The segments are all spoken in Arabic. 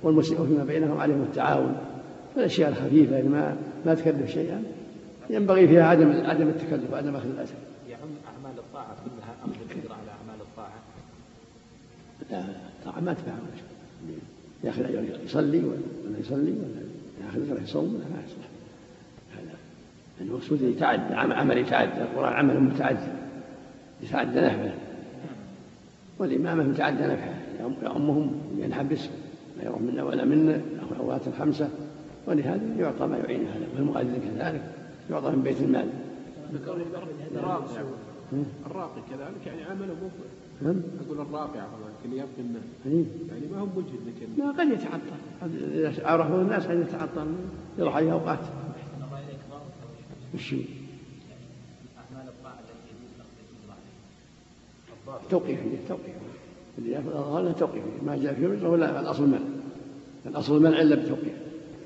والمسلمون فيما بينهم عليهم التعاون. فالأشياء الخفيفة ما تكلف شيئا ينبغي فيها عدم التكلف وعدم أخذ الأجر. يعم أعمال الطاعة كلها أخذ الأجر على أعمال الطاعة؟ لا، الطاعة ما تفعل يأخذ أجر يصلي ولا يصلي ولا يأخذ أجر يصوم ولا ما يصلح. هذا المقصود يتعدى عمل يتعدى. القرآن عمل متعدى يتعدى نفعه، والإمامة يتعدى نفعه يأمهم ينحبس ما يروح منا ولا منا أو الأوقات الخمسة، ولهذا يعطى ما يعين هذا. والمؤذن كذلك يعطى من بيت المال. الراقي كذلك يعني عمله مفرد. أقول الراقي لكن يبقي الناس يعني ما هم مجهد لكن قد يتعطل. إذا عرفوا الناس قد يتعطل يروح عليه أوقات. وش أعمال الطاعة التي يجوز أخذ الأجر عليها توقيفية اللي يأخذ أظهرنا توقيفية ما جاء في رجل ولا الأصل المنع. الأصل المنع إلا بتوقيف.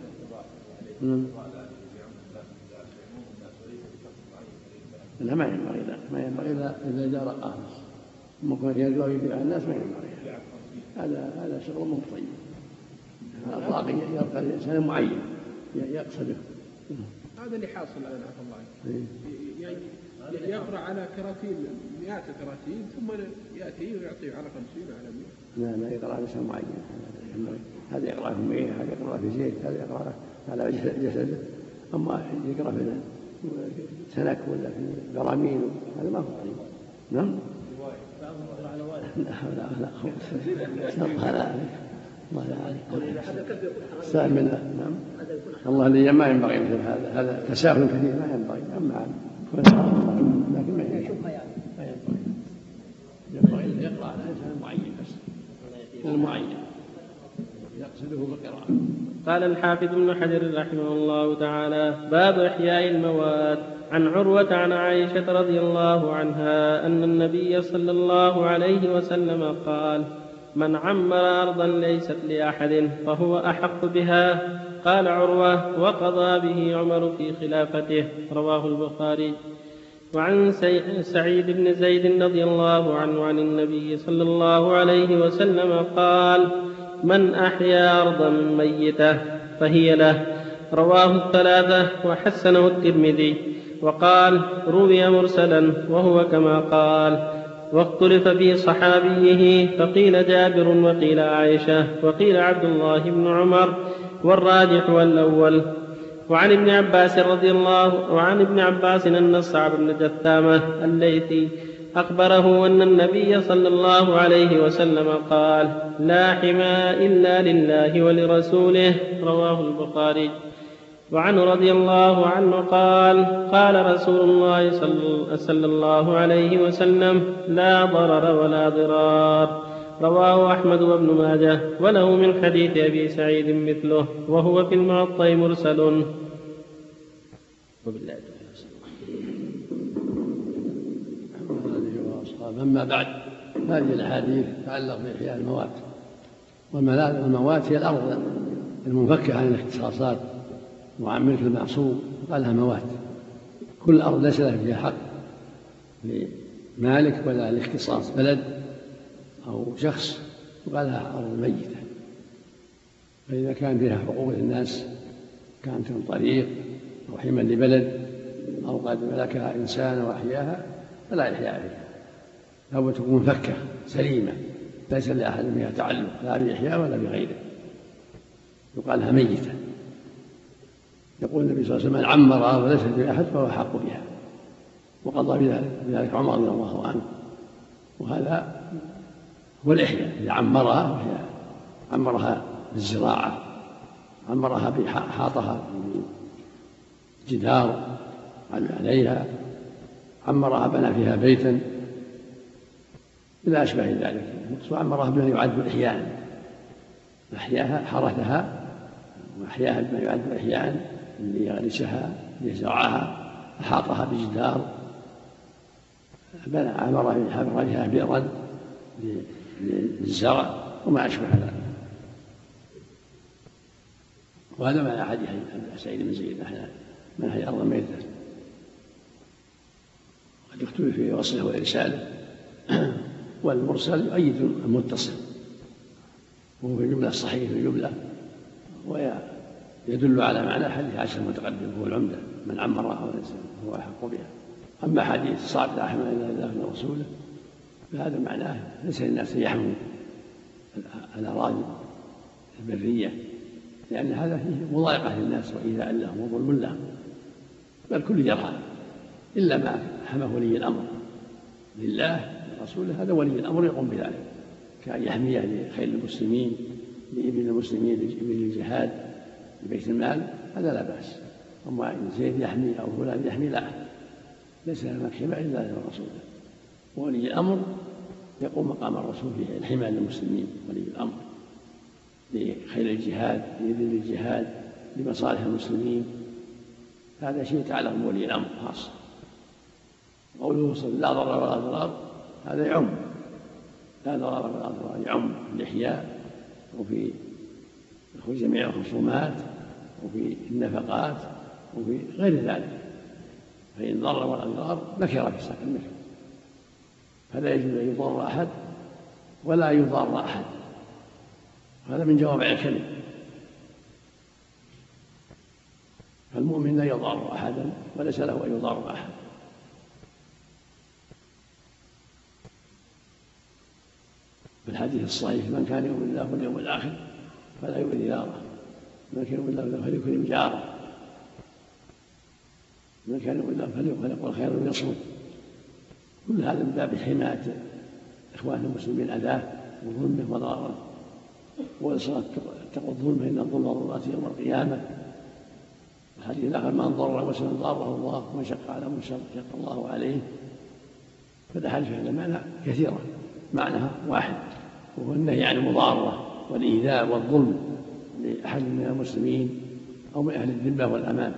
لا ما ينبغي إذا جاء آخر ممكن يجوز يبيع الناس ما ينبغي. هذا شغل مو طيب. الراقي يرقى الإنسان معين يقصده. هذا اللي حاصل الآن عفوا الله يعني يقرأ على كراتين 100 كراتين ثم يأتي ويعطيه على 50 على 100. لا يقرأ على شيء معين. هذا يقرأ في مية، هذا يقرأ في زيت، هذا يقرأ على جسده. أما يقرأ في سنك ولا في براميل هذا ما هو طيب. نعم. لا نعم. الله لي ما ينبغي مثل هذا تساهل كثير ما ينبغي. أما لكن ما ينبغي أن يقرأ على إنسان معين بس المعين يقصده بالقراءة. قال الحافظ ابن حجر رحمه الله تعالى: باب إحياء الموات. عن عروة عن عائشة رضي الله عنها أن النبي صلى الله عليه وسلم قال: من عمر أرضا ليست لأحد فهو أحق بها. قال عروة: وقضى به عمر في خلافته. رواه البخاري. وعن سعيد بن زيد رضي الله عنه عن النبي صلى الله عليه وسلم قال: من أحيا أرضا ميتة فهي له. رواه الثلاثة وحسنه الترمذي. وقال: روي مرسلا وهو كما قال. واختلف في صحابيه فقيل جابر وقيل عائشة وقيل عبد الله بن عمر والراجح الأول. وعن ابن عباس أن الصعب بن جثامة الليثي أخبره أن النبي صلى الله عليه وسلم قال: لا حمى إلا لله ولرسوله. رواه البخاري. وعنه رضي الله عنه قال: قال رسول الله صلى الله عليه وسلم: لا ضرر ولا ضرار. رواه أحمد وابن ماجه وله من حديث أبي سعيد مثله وهو في المعطى مرسل. وبالله أما بعد، هذه الأحاديث تتعلق بإحياء الموات. والموات هي الأرض المنفكة عن الاختصاصات وعن ملك المعصوم قال لها موات. كل أرض ليس لها فيها حق لمالك ولا الاختصاص بلد أو شخص وقال لها أرض ميتة. فإذا كان فيها حقوق للناس كانت من طريق أو حما لبلد أو قد ملكها إنسان وأحياها فلا يحيا فيها، لابد تكون منفكة سليمة ليس لأحد بها تعلق لا بإحياء ولا بغيره، يقال لها ميتة. يقول النبي صلى الله عليه وسلم: من عمرها وليس بأحد فهو حق بها. وقضى بذلك عمر رضي الله عنه. وهذا هو الإحياء. إذا عمرها بالزراعة، عمرها بحاطها بجدار عليها، عمرها بنى فيها بيتا إلى أشبه ذلك. وعمرها بما يعد إحياء، أحياها حرثها وأحياها بما يعد إحياء، اللي يغرسها ليزرعها، أحاطها بجدار، عمر فيها بئرا للزرع وما أشبه ذلك. وهذا معنى حديث سعيد بن زيد: من أحيا أرضا ميتة. قد يختلف في وصله وإرساله، والمرسل يؤيد المتصل. وهو في الجملة الصحيح في الجملة، ويدل على معنى حديث عائشة المتقدم هو العمدة، من عمرها هو أحق بها. أما حديث صعب لا حمل إلا لله ورسوله فهذا معناه ليس للناس أن يحموا الأراضي البرية، لأن هذا فيه مضايقة للناس وإيذاء لهم وظلم لهم، بل كل يرعى إلا ما حماه ولي الأمر لله ورسوله، هذا ولي الأمر يقوم بذلك، كأن يحميه لخير المسلمين، لإبل المسلمين، لإبل الجهاد، لبيت المال، هذا لا بأس. أما إن زيد يحمي أو فلان يحمي لا، ليس لنا حماية إلا لرسوله، وولي الأمر يقوم مقام الرسول في الحماية للمسلمين، ولي الأمر لخير الجهاد، لإبل الجهاد، لمصالح المسلمين، هذا شيء يتعلق بولي الأمر خاص. قوله لا ضرر ولا ضرار هذا يعم، لا ضرر ولا ضرار يعم في الإحياء وفي جميع الخصومات وفي النفقات وفي غير ذلك، فإن ضر ولا ضرار نكر في ساق النكر، فلا يجوز أن يضر أحد ولا يضار أحد، هذا من جوامع الكلم. فالمؤمن لا يضار أحدا وليس له أن يضار أحد. في الحديث الصحيح من كان يؤمن بالله واليوم الآخر فلا يؤذي جاره، من كان يؤمن بالله فليكرم جاره، من كان يؤمن بالله فليقل خيرا ويصمت. كل هذا من باب حماية إخوان المسلمين أذاه وظلمه وضرره، والصلاة اتقوا الظلم فإن الظلم ظلمات يوم القيامة. الحديث الآخر من ضر مسلما ضاره الله ومن شق على مسلم شق الله عليه. فالأحاديث هذا معنى كثيرة، معناها واحد، وهو النهي عن المضارة والإيذاء والظلم لأحد من المسلمين أو من أهل الذمة والأمان،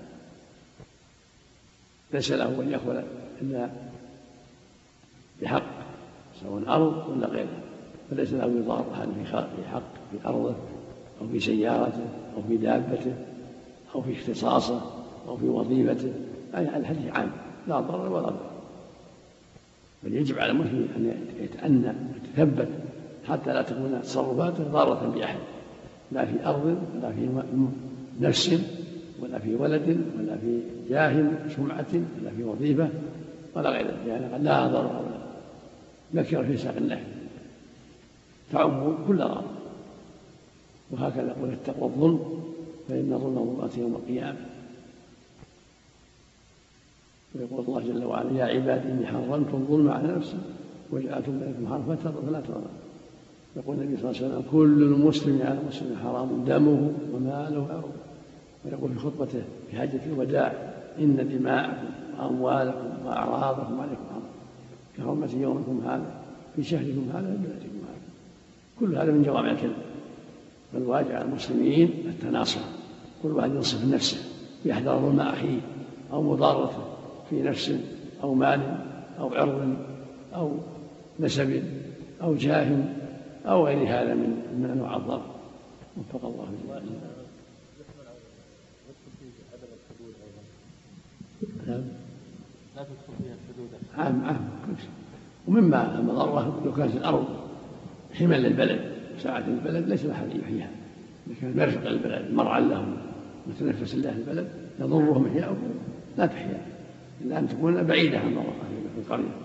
ليس له أن يأخذ إلا بحق سواء أرض ولا غيره، فليس له يضار أحد في حق في أرضه أو في سيارته أو في دابته أو في اختصاصه أو في وظيفته. أي الحديث عام لا ضرر ولا ضرر، بل يجب على المسلم أن يتأنى ويتثبت حتى لا تكون تصرفاته ضارة بأحد، لا في أرض ولا في نفس ولا في ولد ولا في جاه سمعة ولا في وظيفة ولا غير ذلك، يعني لا ضرر ولا نكر في ساق النهي تعم كل ضرر. وهكذا يقول اتقوا الظلم فإن الظلم ظلمات يوم القيامة. ويقول الله جل وعلا يا عبادي إني حرمت الظلم على نفسي وجعلت بينكم حرما فلا تظلموا. يقول النبي صلى الله عليه وسلم كل المسلم على مسلم حرام دمه وماله وعرضه. ويقول في خطبته في حجة الوداع إن دماءكم وأموالكم وأعراضكم عليكم حرام كحرمة يومكم هذا في شهركم هذا في بلدكم هذا. كل هذا من جوامع الكلم. فالواجب على المسلمين التناصر، كل واحد ينصف نفسه يحذر ظلم أخيه أو مضارته في نفس أو مال أو عرض أو نسب أو جاه أو غير هذا من أنواع الضرر. وفق الله جل لا تدخل فيها الحدود عام كل شيء. ومما المضرة لو كانت الأرض حما للبلد ساعة البلد ليس لها أن يحييها، إذا كان مرفق البلد مرعى لهم متنفس الله البلد يضرهم إحياؤهم لا تحيا إلا أن تكون بعيدة عن في القرية.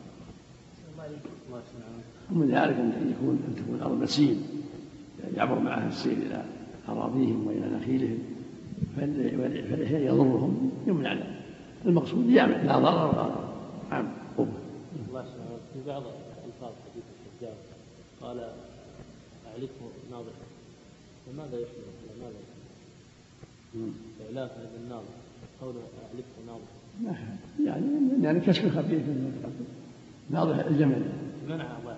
ومن ذلك أن تكون الأرض مسيل يعبر معها السيل إلى أراضيهم وإلى نخيلهم، فالإحياء يضرهم يمنع له. المقصود يعمل لا ضرر ولا ضرر. عام في بعض ألفاظ حديث الحجاج قال أعلفه ناضحا، فماذا يحمل؟ ماذا إعلاف هذا الناضح قوله أعلفه ناضحا يعني كشف خفيف ناضح الجمل منع الله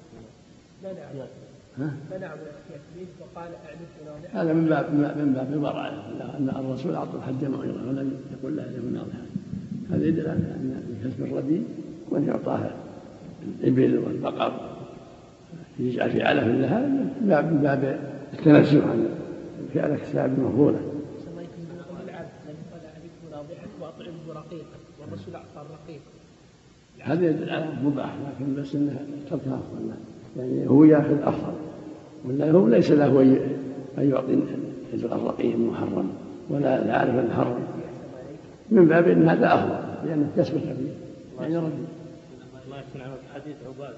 منع يكفيه وقال أعلفه ناضحا. هذا من باب الورع أن الرسول أعطى الحج موعظة ولم يقل له أعلفه ناضحا. هذا يدل على أن كسب الردي وأن يعطاها الإبل والبقر يجعل في علف لها من باب التنزه عن فعل الكساب المفضولة. وأطعمه رقيقا والرسول أعطى الرقيق. هذا يدل على مباح، لكن بس انه تركها يعني هو ياخذ افضل ولا هو ليس له أن يعطي الرقيق محرم ولا لا يعرف أن حرم، من باب أن هذا أفضل لأنه يسبق فيه يعني رد. الله يحسن عنك حديث عبادة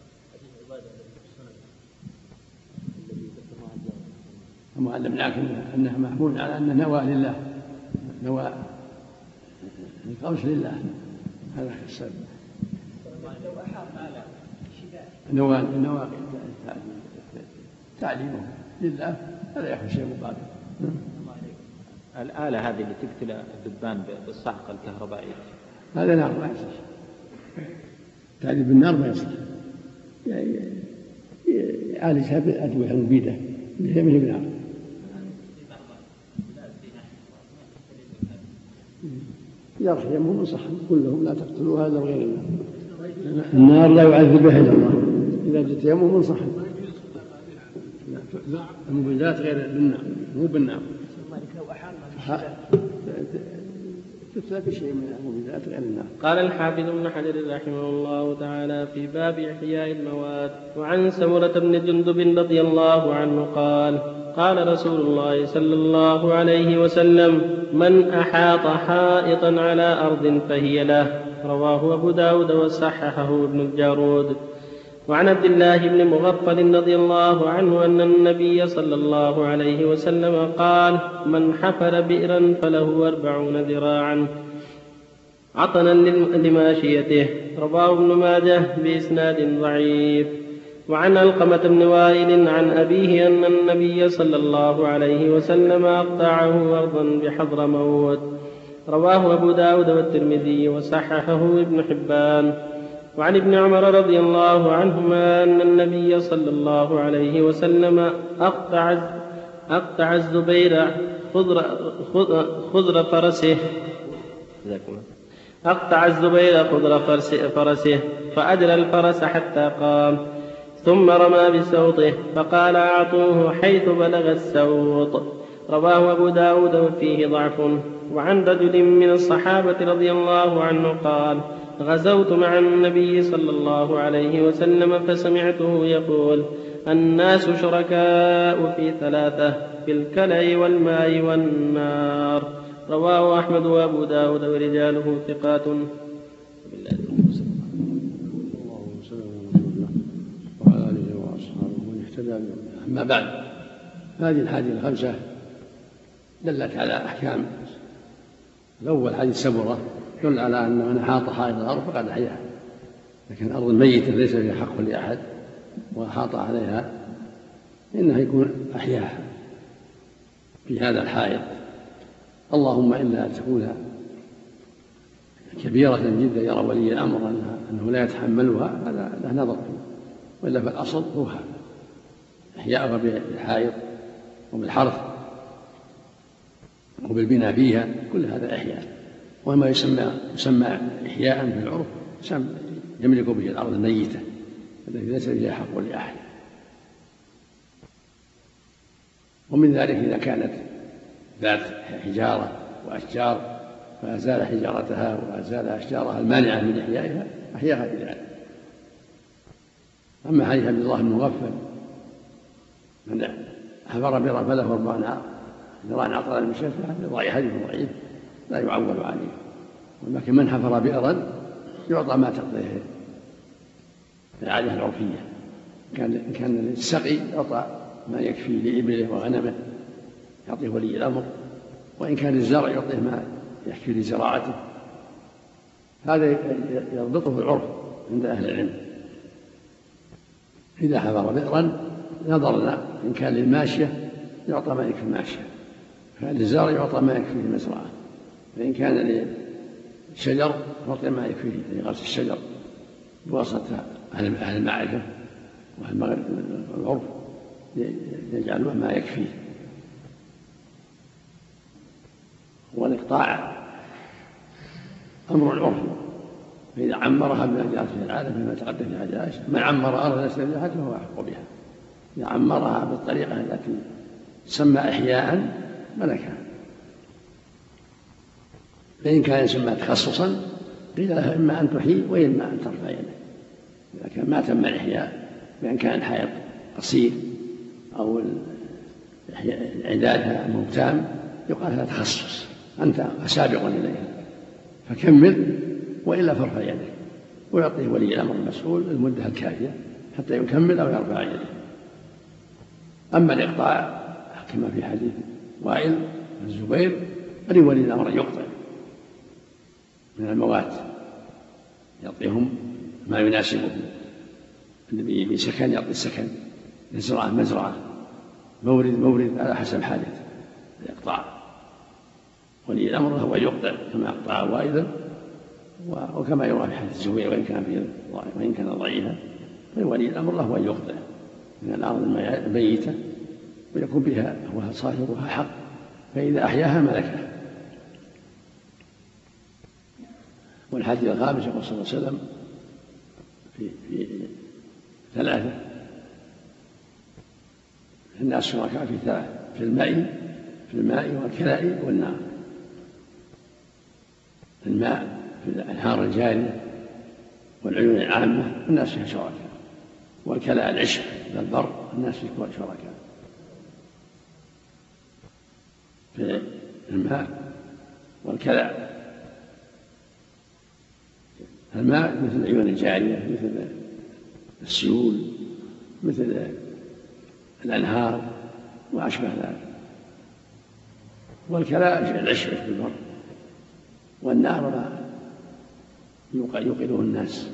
ثم علمناك أنها محمول على أنه نوى لله، نوى القوس لله، هذا السبب. نوى تعليمه لله هذا يأخذ شيء مقابل. الآلة هذه اللي تقتل الدبان بالصعقة الكهربائية هذا نار ما يصلح، تعذيب بالنار ما يصلح، يعالجها بأدوية مبيدة مثل النار. يرحي يمهم صحا كلهم لا تقتلوا هذا غير الله، النار لا يعذب بها إلا الله إذا جئت يمهم صحا. المبيدات غير بالنار، مو بالنار، تتلى بشيء من المبيدات غير النار. قال الحافظ ابن حجر رحمه الله تعالى في باب إحياء المواد. وعن سمرة بن جندب رضي الله عنه قال قال رسول الله صلى الله عليه وسلم: من أحاط حائطا على أرض فهي له. رواه أبو داود وصححه ابن الجارود. وعن عبد الله بن مغفل رضي الله عنه أن النبي صلى الله عليه وسلم قال: من حفر بئرا فله 40 ذراعا عطنا لماشيته. رواه ابن ماجه بإسناد ضعيف. وعن علقمة بن وائل عن أبيه أن النبي صلى الله عليه وسلم أقطعه أرضا بحضرموت. رواه أبو داود والترمذي وصححه ابن حبان. وعن ابن عمر رضي الله عنهما أن النبي صلى الله عليه وسلم أقطع الزبير خضر فرسه فأجرى الفرس حتى قام، ثم رمى بسوطه فقال: أعطوه حيث بلغ السوط. رواه أبو داود وفيه ضعف. وعن رجل من الصحابة رضي الله عنه قال: غزوت مع النبي صلى الله عليه وسلم فسمعته يقول: الناس شركاء في 3: في الكلى والماء والنار. رواه أحمد وأبو داود ورجاله ثقات. وعلى آله وأصحابه ومن اهتدى بهداه. أما بعد، هذه الحديث 5 دلت على أحكام. الأول حديث سمرة يدل على أن من أحاط حائط الأرض فقد أحياها، لكن أرض ميتة ليس فيها حق لأحد وأحاط عليها إنه يكون أحياها في هذا الحائط، اللهم إلا تكون كبيرة جدا يرى ولي الأمر أنه لا يتحملها، هذا له نظر فيه، وإلا فالأصل هو هذا إحياؤها بالحائط وبالحرث وبالبناء فيها، كل هذا إحياء. وما يسمى إحياء في العرف يملك به الأرض الميتة التي ليس فيها حق لأحد. ومن ذلك إذا كانت ذات حجارة وأشجار فأزال حجارتها وأزال أشجارها المانعة من إحيائها أحياها بذلك. أما حديث عبد الله بن مغفل من حفر بئرا فله 40 ذراعا عطلا لماشيته، هذا حديث ضعيف لا يعول عليه. ولكن من حفر بئرا يعطى ما تقضيه العادة العرفية، إن كان للسقي يعطى ما يكفي لإبله وغنمه يعطيه ولي الأمر، وإن كان للزرع يعطيه ما يكفي لزراعته. هذا يضبطه العرف عند أهل العلم. إذا حفر بئرا نظرنا إن كان للماشية يعطى ما يكفي الماشية، كان للزرع يعطى ما يكفي المزرعة، فإن كان للشجر يعطى ما يكفي لغرس الشجر بواسطة أهل المعرفة وأهل العرف يجعلوه ما يكفيه. والإقطاع أمر العرف، فإذا عمرها بما جاءت في العادة فيما تقدم في حديث عائشة: من عمر أرضا ليس بها فهو أحق بها. إذا عمرها بالطريقة التي تسمى إحياء ملكها. فإن كان يسمى تخصصا قيل له إما أن تحيي وإما أن ترفع يدك. إذا كان ما تم الإحياء بأن كان حائط قصير أو إعدادها مو تام يقال هذا تخصص، أنت سابق إليها فكمل، وإلا فارفع يدك، ويعطيه ولي الأمر المسؤول المدة الكافية حتى يكمل أو يرفع يده. أما الإقطاع كما في حديث وائل بن الزبير فلولي الأمر يقطع من الموات، يعطيهم ما يناسبهم، اللي بسكن يعطي السكن، مزرعة مزرعة، مورد على حسب حاجته الإقطاع. ولي الأمر هو يقطع كما أقطع وائل، وكما يروى في حديث الزبير وإن كان ضعيفا، فولي الأمر هو يقطع من الأرض الميتة ويكون بها هو صاحبها حق، فإذا أحياها ملكها. والحديث الخامس يقول صلى الله عليه وسلم في ثلاثة: الناس شركاء في ثلاثة، في الماء والكلاء والنار. الماء في الأنهار الجارية والعيون العامة الناس فيها شركاء، والكلاء العشق بالبر الناس فيه شركاء. في الماء والكلاء، الماء مثل العيون الجارية، مثل السيول، مثل الأنهار وأشبه ذلك. والكلاء العشق بالبر، والنار ما يوقده الناس،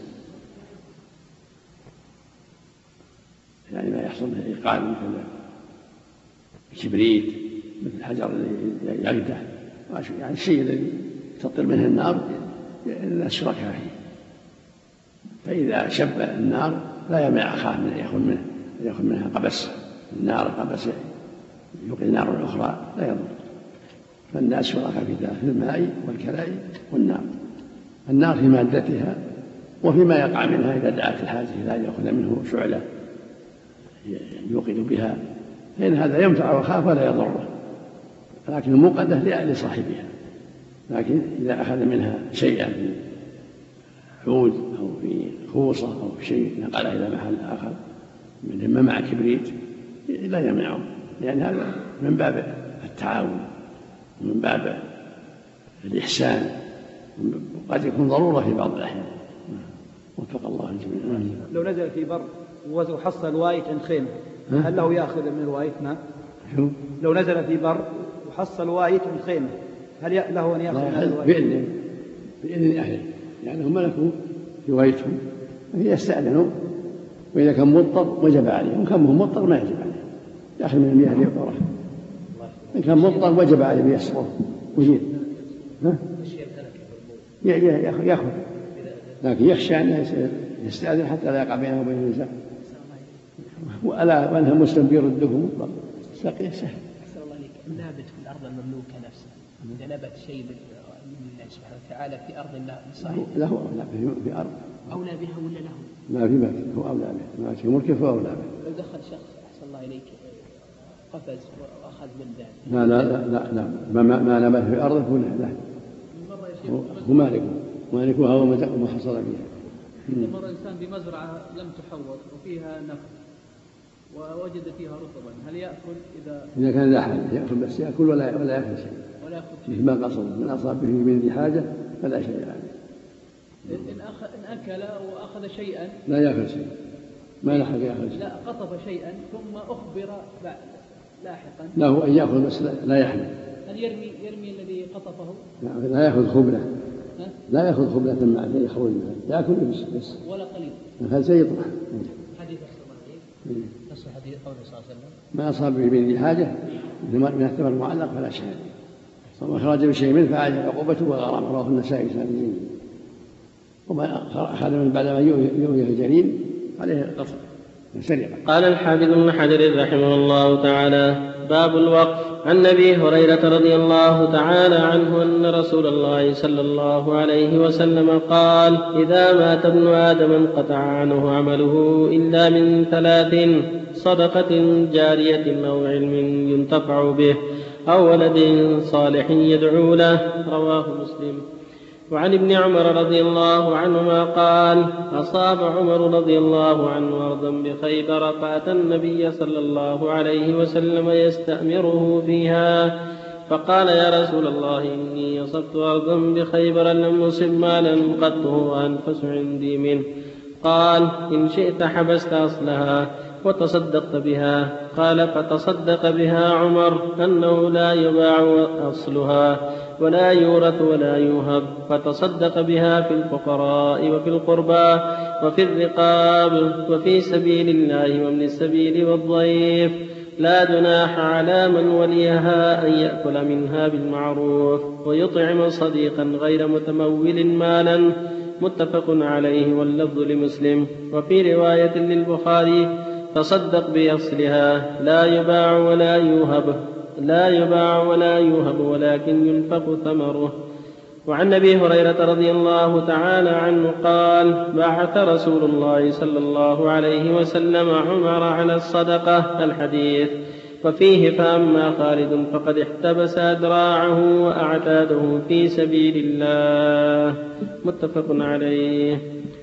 يعني ما يحصل به إيقاد مثل الكبريت، مثل الحجر الذي يقدح، يعني الشيء الذي تطير منه النار الناس شركاء فيه. فإذا شب النار لا يمنع أخاه من أن يأخذ منها قبس، النار قبس يوقد نار أخرى لا يضر. فالناس شركاء في الماء والكلاء والنار. النار في مادتها وفيما يقع منها إذا دعت الحاجة إلى أن يأخذ منه شعلة يوقد بها، فإن هذا ينفع أخاه ولا يضره، لكن الموقدة لصاحبها. لكن إذا أخذ منها شيئا في عود أو في خوصة أو في شيء نقله إلى محل آخر مما مع كبريت لا يمنعه، لأن هذا من باب التعاون ومن باب الإحسان، وقد يكون ضرورة في بعض الأحيان. وفق الله الجميع. لو نزل في بر وحصل وايت عند خيمة هل له يأخذ من الوايت؟ نعم. لو نزل في بر وحصل وايت عند خيمة هل له أن يأخذ من الوايت؟ بإذن أهله، يعني هم ملكوا في وايتهم يستأذنوا، وإذا كان مضطر وجب عليه، وإن كان مضطر ما يجب عليه يأخذ من المياه ليقرأ. إن كان مضطر وجب عليه بيسره وجيد يأخذ، لكن يخشى أن يستأذن حتى لا يقع بينه وبين النزاع، وأنها مسلم بيرده مطلق ساقيه سهل. أحسن الله عليك. النابت في الأرض المملوكة نفسها إذا نبت شيء من الله سبحانه وتعالى في أرض الله صحيح له أولى في أرض أولى بها ولا له؟ ما في ملك هو أولى به، ما في ملكه فهو أولى به. لو دخل شخص أحسن الله عليك قفز وأخذ من ذلك لا لا لا لا ما نبت في أرضه هو له، هو مالكها وما حصل فيها. مر إنسان بمزرعة لم تحوط وفيها نخل ووجد فيها رطبا، هل يأكل إذا كان لا حاجة يأكل، بس يأكل ولا يأكل شيء، مثل ما قصد من أصاب به من ذي حاجة فلا شيء عليه. إن أكل وأخذ شيئا لا يأكل شيء، ما له حاجة يأكل شيء. لا قطف شيئا ثم أخبر لاحقا له أن يأكل بس لا يحمل. هل يرمي الذي قطفه؟ لا يأخذ خبلة، لا يأخذ خبلة معه يخرج منها، يأكل بس ولا قليل، هذا شيء يطرح. حديث الصلاة نص حديث قوله صلى الله عليه وسلم ما أصاب به من ذي حاجة من الثمر المعلق فلا شيء، وما خرج بشيء منه فعليه عقوبته والغرامة. رواه النسائي سنة. وما أخذ من بعد ما يؤويه الجريم عليه القصر سرقة. قال الحافظ ابن حجر رحمه الله تعالى: باب الوقف. عن أبي هريرة رضي الله تعالى عنه أن رسول الله صلى الله عليه وسلم قال: إذا مات ابن آدم انقطع عنه عمله إلا من 3: صدقة جارية أو علم ينتفع به أو ولد صالح يدعو له. رواه مسلم. وعن ابن عمر رضي الله عنهما قال: أصاب عمر رضي الله عنه أرضا بخيبر فأتى النبي صلى الله عليه وسلم يستأمره فيها، فقال: يا رسول الله، إني أصبت أرضا بخيبر لم أصب مالا قط هو أنفس عندي منه. قال: إن شئت حبست أصلها وتصدقت بها. قال: فتصدق بها عمر أنه لا يباع أصلها ولا يورث ولا يوهب، فتصدق بها في الفقراء وفي القربى وفي الرقاب وفي سبيل الله وابن السبيل والضيف، لا جناح على من وليها أن يأكل منها بالمعروف ويطعم صديقا غير متمول مالا. متفق عليه واللفظ لمسلم. وفي رواية للبخاري: تصدق بأصلها لا يباع ولا يوهب ولكن ينفق ثمره. وعن أبي هريرة رضي الله تعالى عنه قال: بعث رسول الله صلى الله عليه وسلم عمر على الصدقة. الحديث. وفيه: فأما خالد فقد احتبس أدراعه وأعتاده في سبيل الله. متفق عليه.